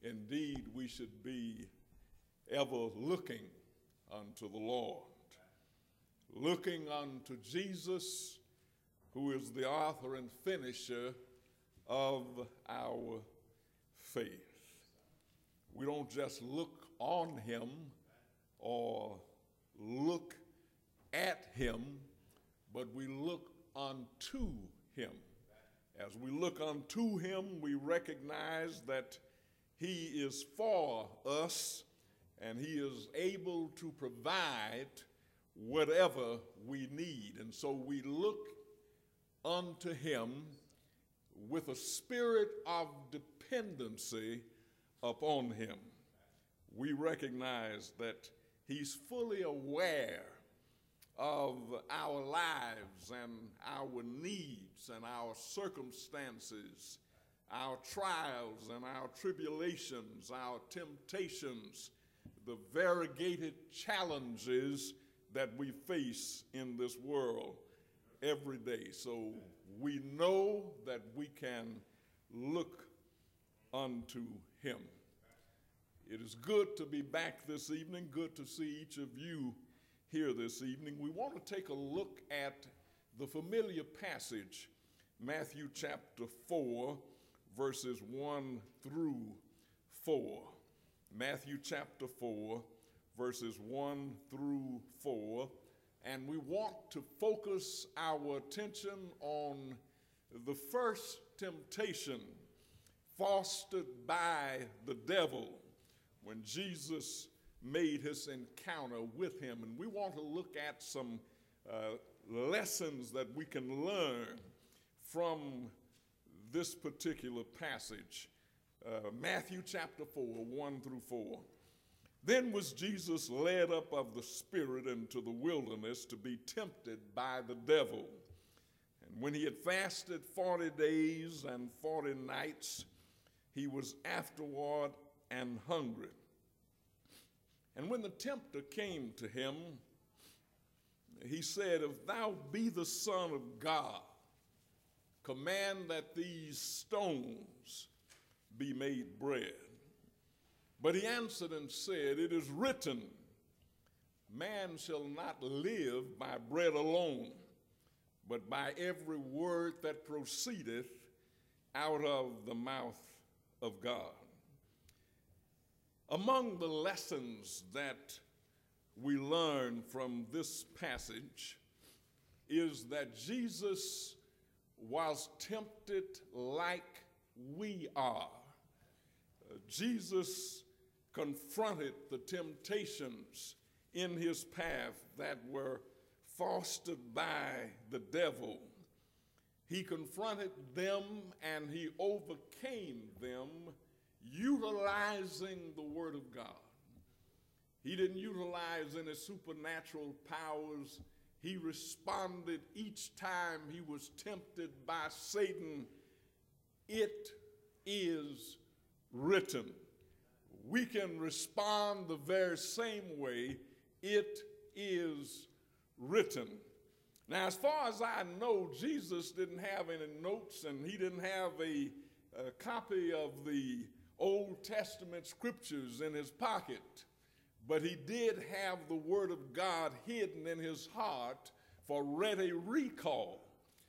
Indeed, we should be ever looking unto the Lord, looking unto Jesus, who is the author and finisher of our faith. We don't just look on him or look at him, but we look unto him. As we look unto him, we recognize that he is for us and he is able to provide whatever we need. And so we look unto him with a spirit of dependency upon him. We recognize that he's fully aware of our lives and our needs and our circumstances, our trials and our tribulations, our temptations, the variegated challenges that we face in this world every day. So we know that we can look unto him. It is good to be back this evening, good to see each of you here this evening. We want to take a look at the familiar passage, Matthew chapter 4, verses 1 through 4. Matthew chapter 4, verses 1 through 4. And we want to focus our attention on the first temptation fostered by the devil when Jesus made his encounter with him. And we want to look at some lessons that we can learn from this particular passage. Matthew chapter 4, 1 through 4. Then was Jesus led up of the Spirit into the wilderness to be tempted by the devil. And when he had fasted 40 days and 40 nights, he was afterward and hungry. And when the tempter came to him, he said, If thou be the Son of God, command that these stones be made bread. But he answered and said, It is written, Man shall not live by bread alone, but by every word that proceedeth out of the mouth of God. Among the lessons that we learn from this passage is that Jesus was tempted like we are. Jesus confronted the temptations in his path that were fostered by the devil. He confronted them and he overcame them utilizing the Word of God. He didn't utilize any supernatural powers. He responded each time he was tempted by Satan, It is written. We can respond the very same way, It is written. Now, as far as I know, Jesus didn't have any notes and he didn't have a copy of the Old Testament scriptures in his pocket, but he did have the Word of God hidden in his heart for ready recall.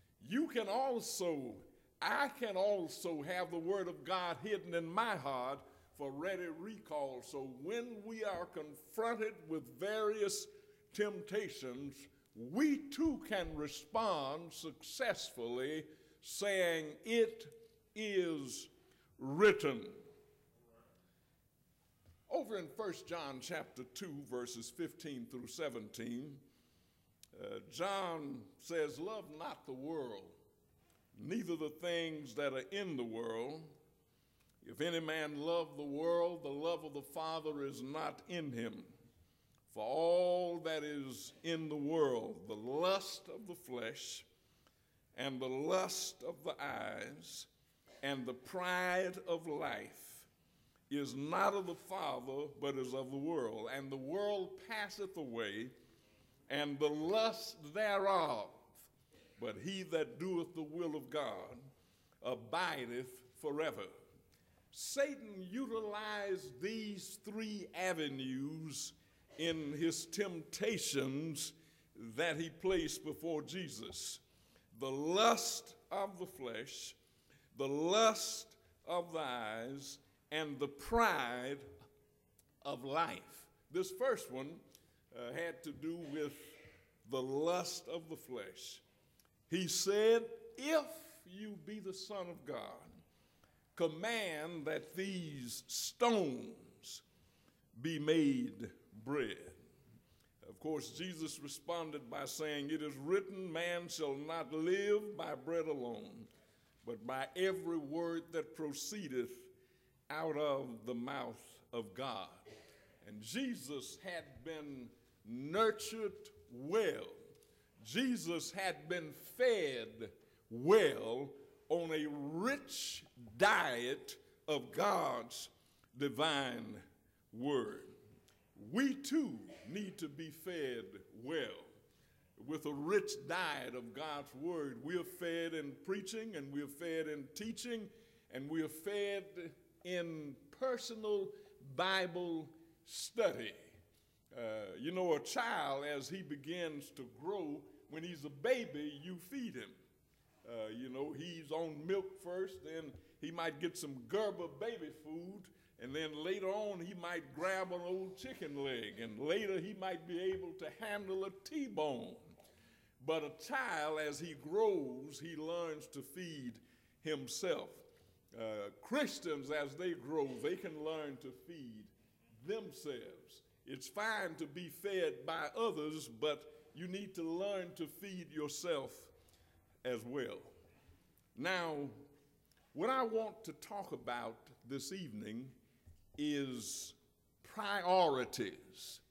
I can also have the Word of God hidden in my heart for ready recall. So when we are confronted with various temptations, we too can respond successfully saying, It is written. Over in 1 John chapter 2, verses 15 through 17, John says, Love not the world, neither the things that are in the world. If any man love the world, the love of the Father is not in him. For all that is in the world, the lust of the flesh, and the lust of the eyes, and the pride of life, is not of the Father, but is of the world. And the world passeth away, and the lust thereof. But he that doeth the will of God abideth forever. Satan utilized these three avenues in his temptations that he placed before Jesus: the lust of the flesh, the lust of the eyes, and the pride of life. This first one had to do with the lust of the flesh. He said, "If you be the Son of God, command that these stones be made bread." Of course, Jesus responded by saying, "It is written, man shall not live by bread alone, but by every word that proceedeth out of the mouth of God." And Jesus had been nurtured well. Jesus had been fed well on a rich diet of God's divine word. We too need to be fed well with a rich diet of God's word. We are fed in preaching, and we are fed in teaching, and we are fed in personal Bible study. A child, as he begins to grow, when he's a baby, you feed him. He's on milk first, then he might get some Gerber baby food, and then later on he might grab an old chicken leg, and later he might be able to handle a T-bone. But a child, as he grows, he learns to feed himself. Christians, as they grow, they can learn to feed themselves. It's fine to be fed by others, but you need to learn to feed yourself as well. Now, what I want to talk about this evening is priorities.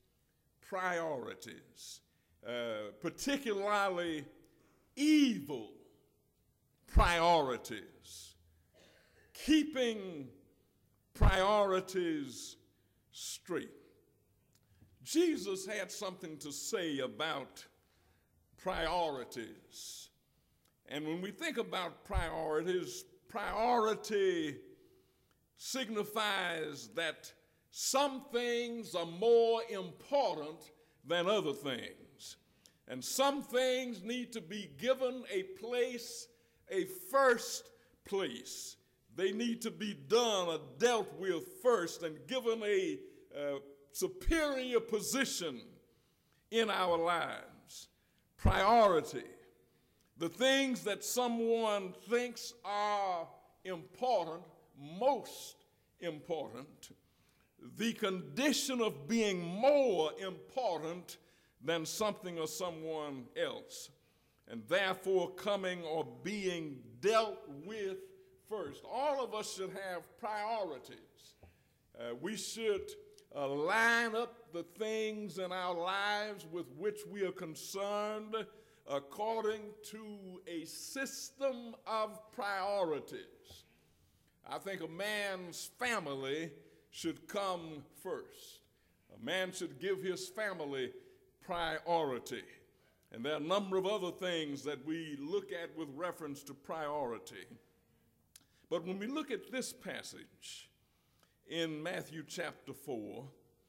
Particularly evil priorities. Keeping priorities straight. Jesus had something to say about priorities. And when we think about priorities, priority signifies that some things are more important than other things. And some things need to be given a place, a first place. They need to be done or dealt with first and given a superior position in our lives. Priority. The things that someone thinks are important, most important, the condition of being more important than something or someone else, and therefore coming or being dealt with first. All of us should have priorities. We should line up the things in our lives with which we are concerned according to a system of priorities. I think a man's family should come first. A man should give his family priority. And there are a number of other things that we look at with reference to priority. But when we look at this passage in Matthew chapter 4,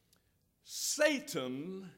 Satan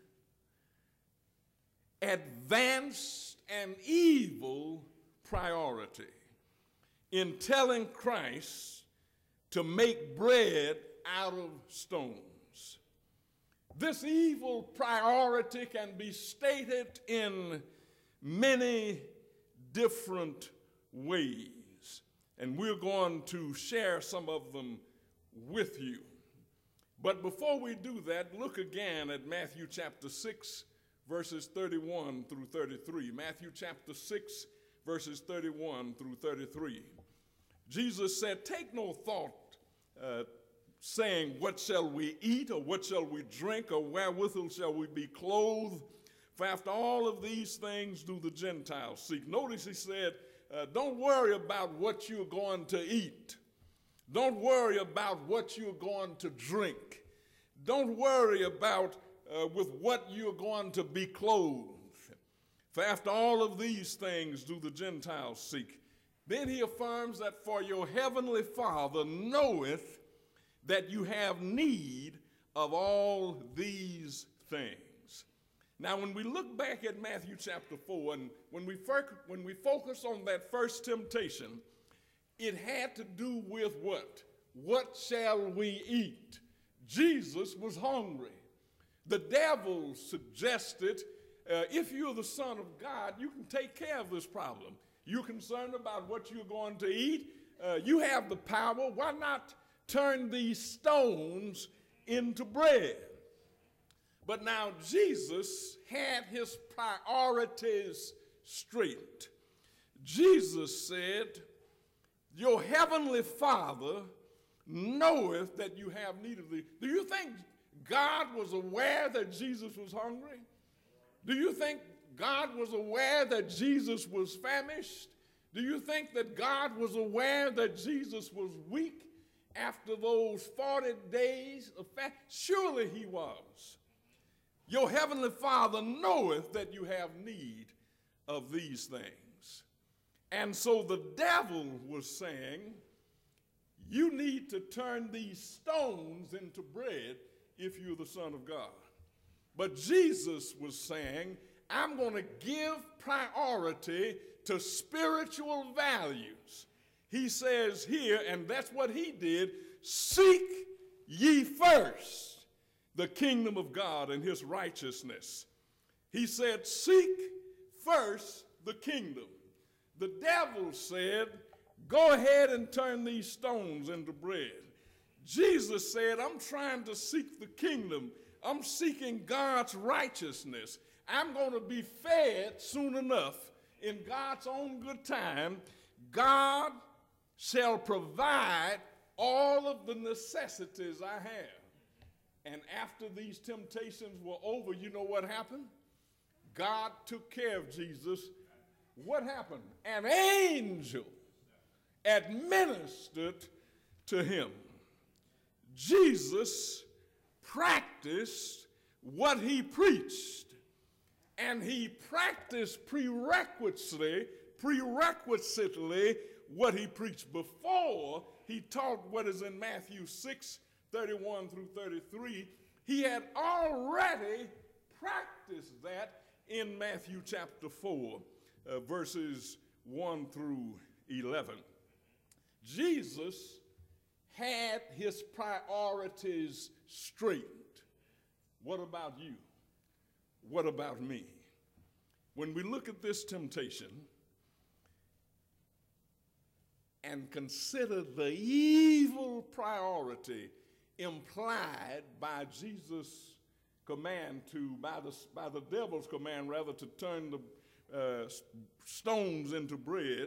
advanced an evil priority in telling Christ to make bread out of stones. This evil priority can be stated in many different ways, and we're going to share some of them with you. But before we do that, look again at Matthew chapter 6, verses 31 through 33. Matthew chapter 6, verses 31 through 33. Jesus said, "Take no thought, saying, what shall we eat, or what shall we drink, or wherewithal shall we be clothed? For after all of these things do the Gentiles seek." Notice he said, don't worry about what you're going to eat. Don't worry about what you're going to drink. Don't worry about with what you're going to be clothed. For after all of these things do the Gentiles seek. Then he affirms that for your heavenly Father knoweth that you have need of all these things. Now, when we look back at Matthew chapter 4, and when we focus on that first temptation, it had to do with what? What shall we eat? Jesus was hungry. The devil suggested, if you're the Son of God, you can take care of this problem. You're concerned about what you're going to eat. You have the power. Why not turn these stones into bread? But now Jesus had his priorities straight. Jesus said, your heavenly Father knoweth that you have need of thee. Do you think God was aware that Jesus was hungry? Do you think God was aware that Jesus was famished? Do you think that God was aware that Jesus was weak after those 40 days of fast? Surely he was. Your heavenly Father knoweth that you have need of these things. And so the devil was saying, you need to turn these stones into bread if you're the Son of God. But Jesus was saying, I'm going to give priority to spiritual values. He says here, and that's what he did, seek ye first the kingdom of God and his righteousness. He said, seek first the kingdom. The devil said, go ahead and turn these stones into bread. Jesus said, I'm trying to seek the kingdom. I'm seeking God's righteousness. I'm going to be fed soon enough in God's own good time. God shall provide all of the necessities I have. And after these temptations were over, you know what happened? God took care of Jesus. What happened? An angel administered to him. Jesus practiced what he preached, and he practiced prerequisitely what he preached. Before he taught what is in Matthew 6:31 through 33, he had already practiced that in Matthew chapter 4, verses 1 through 11. Jesus had his priorities straight. What about you? What about me? When we look at this temptation and consider the evil priority implied by Jesus' command by the devil's command rather, to turn the stones into bread,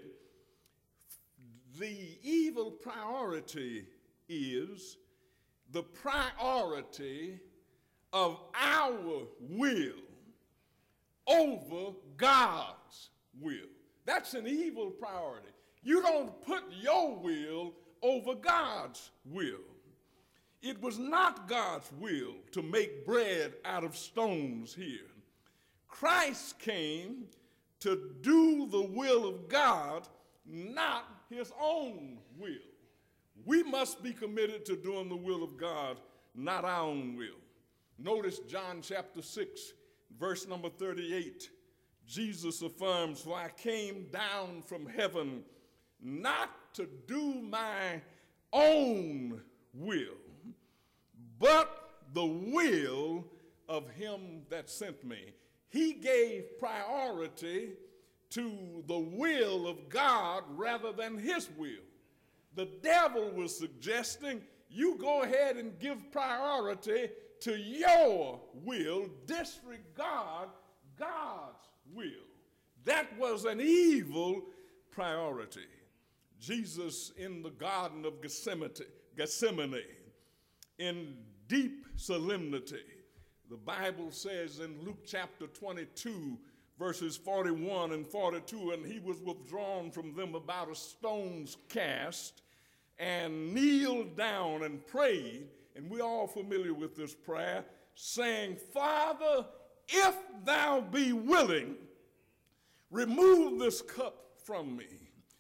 the evil priority is the priority of our will over God's will. That's an evil priority. You don't put your will over God's will. It was not God's will to make bread out of stones here. Christ came to do the will of God, not his own will. We must be committed to doing the will of God, not our own will. Notice John chapter 6, verse number 38. Jesus affirms, for I came down from heaven not to do my own will, but the will of him that sent me. He gave priority to the will of God rather than his will. The devil was suggesting you go ahead and give priority to your will, disregard God's will. That was an evil priority. Jesus in the Garden of Gethsemane, in deep solemnity, the Bible says in Luke chapter 22, verses 41 and 42, and he was withdrawn from them about a stone's cast and kneeled down and prayed, and we're all familiar with this prayer, saying, Father, if thou be willing, remove this cup from me.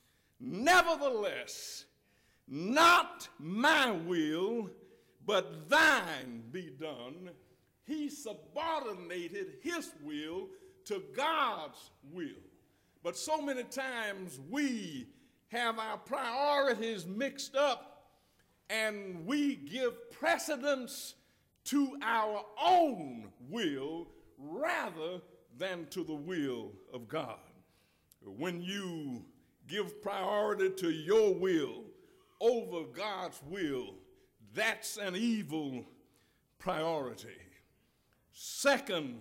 Nevertheless, not my will, but thine be done. He subordinated his will to God's will. But so many times we have our priorities mixed up and we give precedence to our own will rather than to the will of God. When you give priority to your will over God's will, that's an evil priority. Second,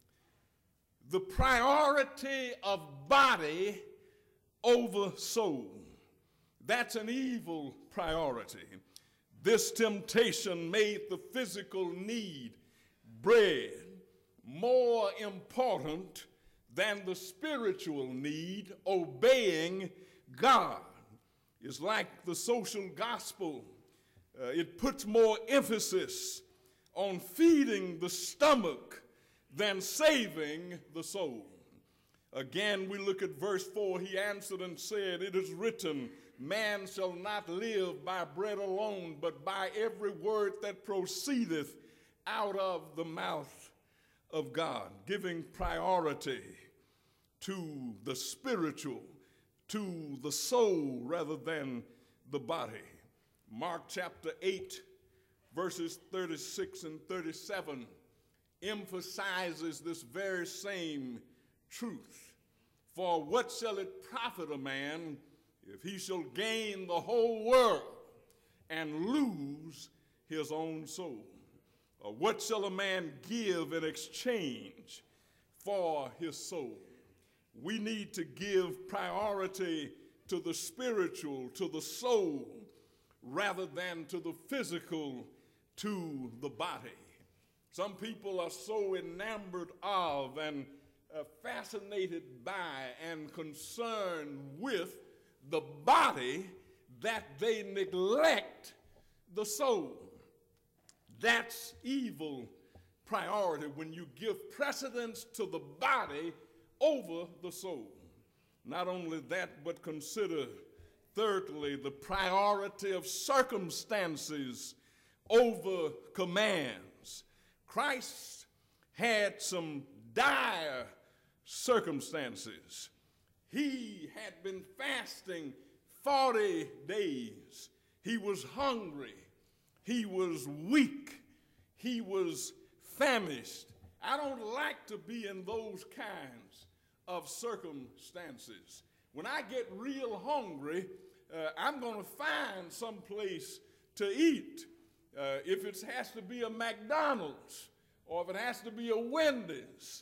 the priority of body over soul. That's an evil priority. This temptation made the physical need, bread, more important than the spiritual need, obeying God. It's like the social gospel. It puts more emphasis on feeding the stomach than saving the soul. Again, we look at verse 4. He answered and said, "It is written, man shall not live by bread alone, but by every word that proceedeth out of the mouth of God," giving priority to the spiritual, to the soul rather than the body. Mark chapter 8, verses 36 and 37 emphasizes this very same truth. For what shall it profit a man if he shall gain the whole world and lose his own soul? Or what shall a man give in exchange for his soul? We need to give priority to the spiritual, to the soul, rather than to the physical, to the body. Some people are so enamored of and fascinated by and concerned with the body that they neglect the soul. That's evil priority when you give precedence to the body over the soul. Not only that, but consider, thirdly, the priority of circumstances over commands. Christ had some dire circumstances. He had been fasting 40 days. He was hungry. He was weak. He was famished. I don't like to be in those kinds of circumstances. When I get real hungry, I'm going to find some place to eat. If it has to be a McDonald's, or if it has to be a Wendy's,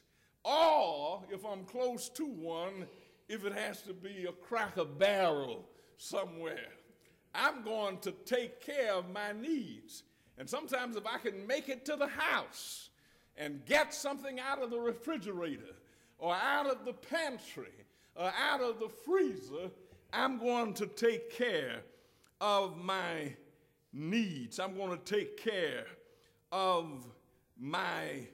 or if I'm close to one, if it has to be a Cracker Barrel somewhere. I'm going to take care of my needs. And sometimes if I can make it to the house and get something out of the refrigerator or out of the pantry or out of the freezer, I'm going to take care of my needs. I'm going to take care of my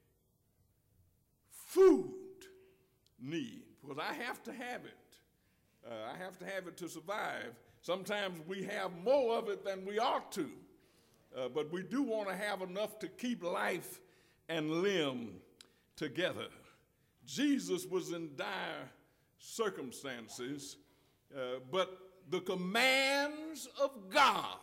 food need, because I have to have it. I have to have it to survive. Sometimes we have more of it than we ought to, but we do want to have enough to keep life and limb together. Jesus was in dire circumstances, but the commands of God,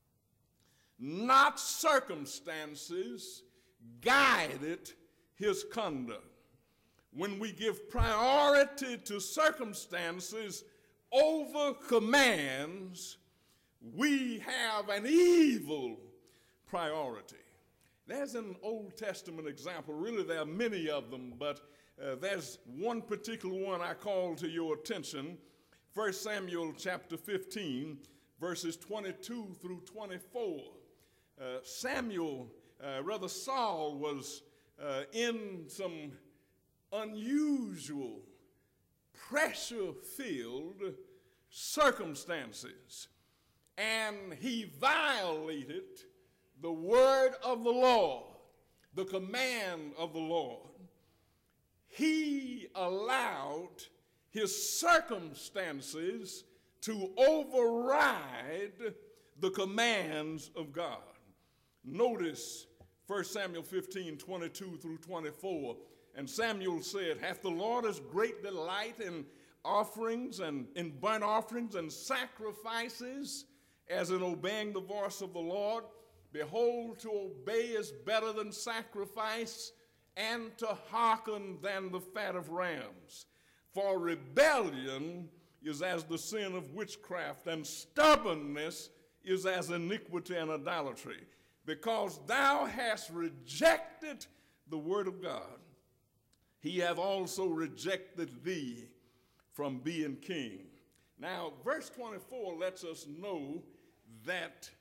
not circumstances, guided his conduct. When we give priority to circumstances over commands, we have an evil priority. There's an Old Testament example. Really, there are many of them, but there's one particular one I call to your attention. 1 Samuel chapter 15, verses 22 through 24. Saul was in some unusual, pressure-filled circumstances, and he violated the word of the Lord, the command of the Lord. He allowed his circumstances to override the commands of God. Notice 1 Samuel 15, 22 through 24. And Samuel said, hath the Lord as great delight in offerings and in burnt offerings and sacrifices as in obeying the voice of the Lord? Behold, to obey is better than sacrifice, and to hearken than the fat of rams. For rebellion is as the sin of witchcraft, and stubbornness is as iniquity and idolatry. Because thou hast rejected the word of God, he hath also rejected thee from being king. Now, verse 24 lets us know that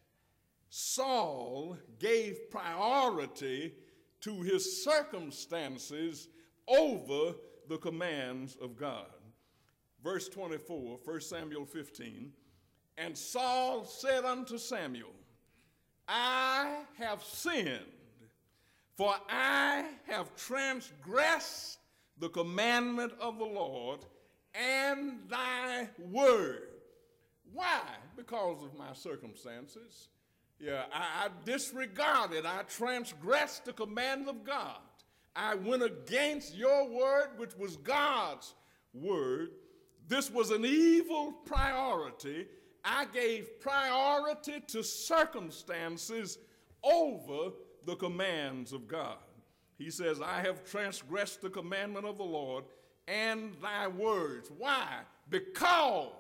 Saul gave priority to his circumstances over the commands of God. Verse 24, 1 Samuel 15, and Saul said unto Samuel, I have sinned, for I have transgressed the commandment of the Lord and thy word. Why? Because of my circumstances. Yeah, I disregarded, I transgressed the command of God. I went against your word, which was God's word. This was an evil priority. I gave priority to circumstances over the commands of God. He says, I have transgressed the commandment of the Lord and thy words. Why? Because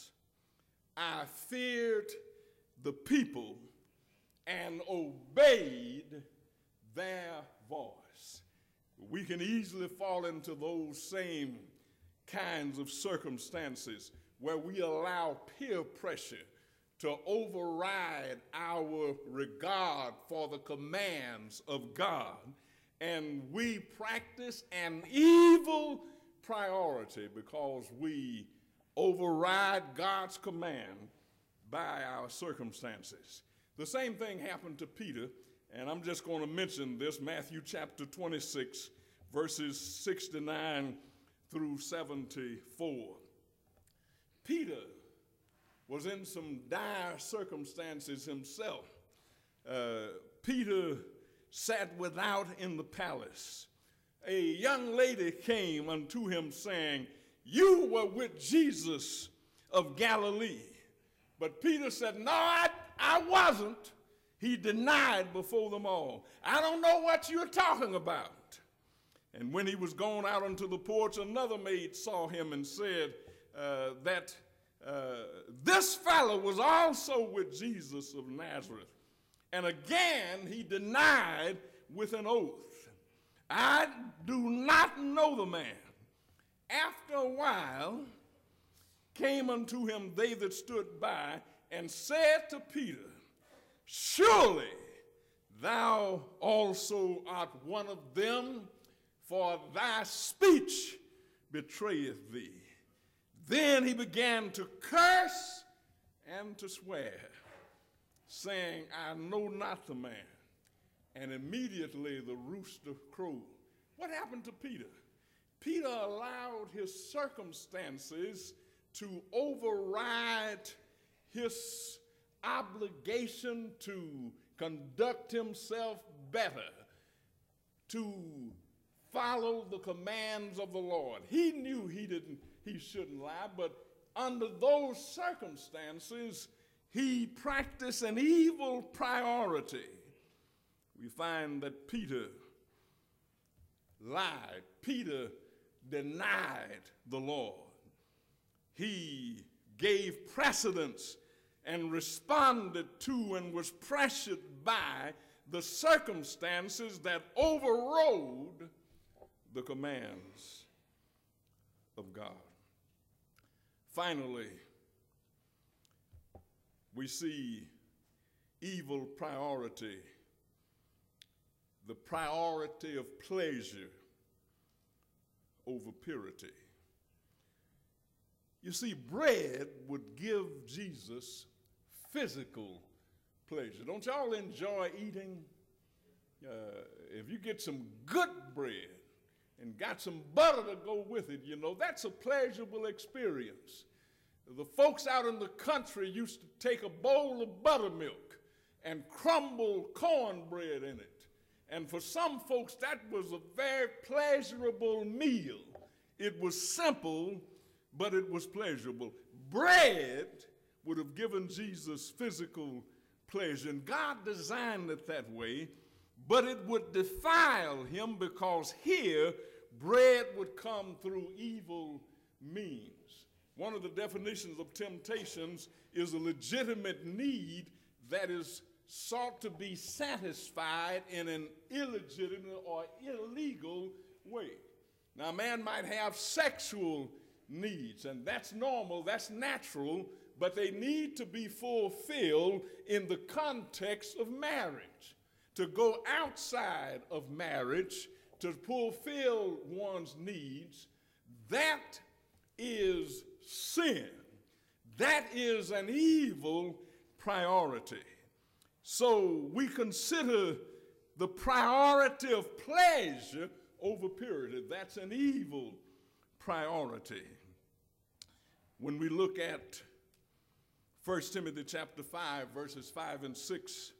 I feared the people and obeyed their voice. We can easily fall into those same kinds of circumstances where we allow peer pressure to override our regard for the commands of God, and we practice an evil priority because we override God's command by our circumstances. The same thing happened to Peter, and I'm just going to mention this, Matthew chapter 26, verses 69 through 74. Peter was in some dire circumstances himself. Peter sat without in the palace. A young lady came unto him saying, you were with Jesus of Galilee. But Peter said, no, I wasn't. He denied before them all. I don't know what you're talking about. And when he was gone out onto the porch, another maid saw him and said that this fellow was also with Jesus of Nazareth. And again, he denied with an oath, I do not know the man. After a while, came unto him they that stood by, and said to Peter, surely thou also art one of them, for thy speech betrayeth thee. Then he began to curse and to swear, saying, I know not the man. And immediately the rooster crowed. What happened to Peter? Peter allowed his circumstances to override his obligation to conduct himself better, to follow the commands of the Lord. He knew he shouldn't lie, but under those circumstances, he practiced an evil priority. We find that Peter lied. Peter denied the Lord. He gave precedence and responded to and was pressured by the circumstances that overrode the commands of God. Finally, we see evil priority, the priority of pleasure over purity. You see, bread would give Jesus physical pleasure. Don't y'all enjoy eating? If you get some good bread and got some butter to go with it, you know, that's a pleasurable experience. The folks out in the country used to take a bowl of buttermilk and crumble cornbread in it. And for some folks, that was a very pleasurable meal. It was simple, but it was pleasurable. Bread would have given Jesus physical pleasure, and God designed it that way, but it would defile him because here, bread would come through evil means. One of the definitions of temptations is a legitimate need that is sought to be satisfied in an illegitimate or illegal way. Now, a man might have sexual needs, and that's normal, that's natural, but they need to be fulfilled in the context of marriage. To go outside of marriage to fulfill one's needs, that is sin. That is an evil priority. So we consider the priority of pleasure over purity. That's an evil priority. When we look at 1 Timothy chapter 5, verses 5 and 6,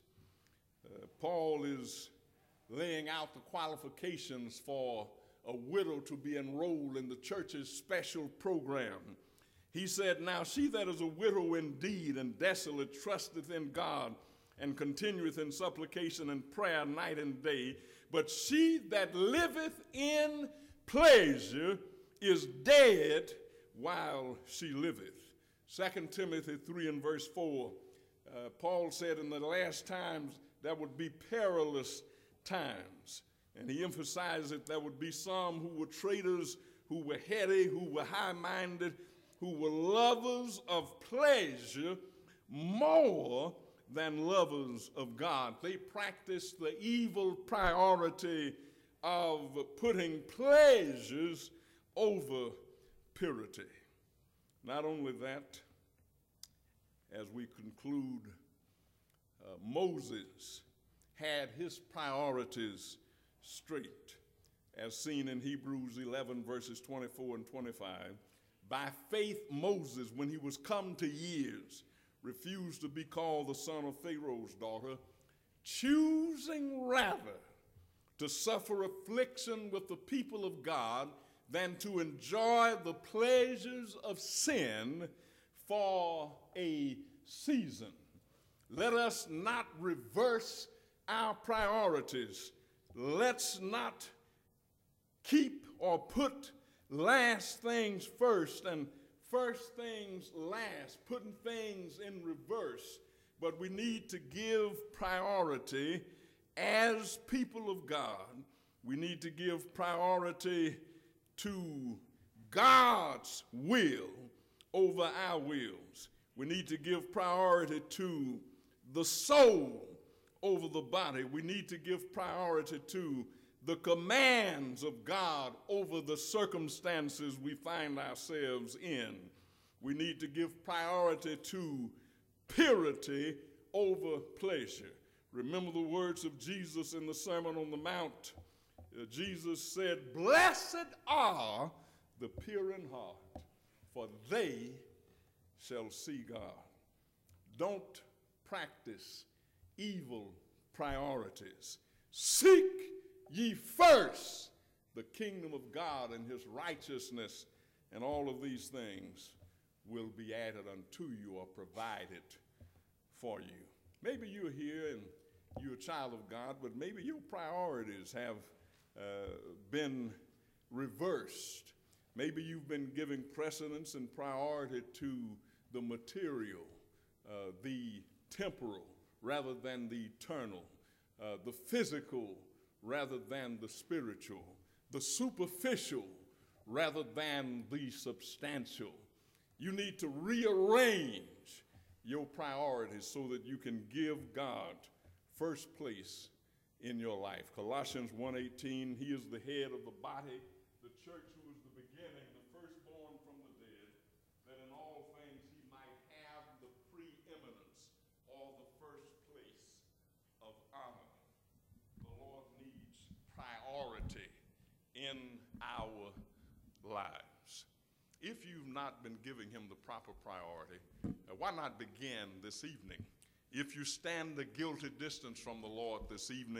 Paul is laying out the qualifications for a widow to be enrolled in the church's special program. He said, "Now she that is a widow indeed and desolate trusteth in God and continueth in supplication and prayer night and day. But she that liveth in pleasure is dead while she liveth." 2 Timothy 3 and verse 4, Paul said in the last times there would be perilous times. And he emphasized that there would be some who were traitors, who were heady, who were high-minded, who were lovers of pleasure more than lovers of God. They practiced the evil priority of putting pleasures over purity. Not only that, as we conclude, Moses had his priorities straight, as seen in Hebrews 11, verses 24 and 25. By faith, Moses, when he was come to years, refused to be called the son of Pharaoh's daughter, choosing rather to suffer affliction with the people of God than to enjoy the pleasures of sin for a season. Let us not reverse our priorities. Let's not keep or put last things first and first things last, putting things in reverse. But we need to give priority as people of God. We need to give priority to God's will over our wills. We need to give priority to the soul over the body. We need to give priority to the commands of God over the circumstances we find ourselves in. We need to give priority to purity over pleasure. Remember the words of Jesus in the Sermon on the Mount. Jesus said, "Blessed are the pure in heart, for they shall see God." Don't practice evil priorities. Seek ye first the kingdom of God and his righteousness, and all of these things will be added unto you or provided for you. Maybe you're here and you're a child of God, but maybe your priorities have been reversed. Maybe you've been giving precedence and priority to the material, the temporal, rather than the eternal, the physical rather than the spiritual, the superficial rather than the substantial. You need to rearrange your priorities so that you can give God first place in your life. Colossians 1:18, he is the head of the body, the church, who is the beginning, the firstborn from the dead, that in all things he might have the preeminence or the first place of honor. The Lord needs priority in our lives. if you've not been giving him the proper priority, why not begin this evening? If you stand the guilty distance from the Lord this evening,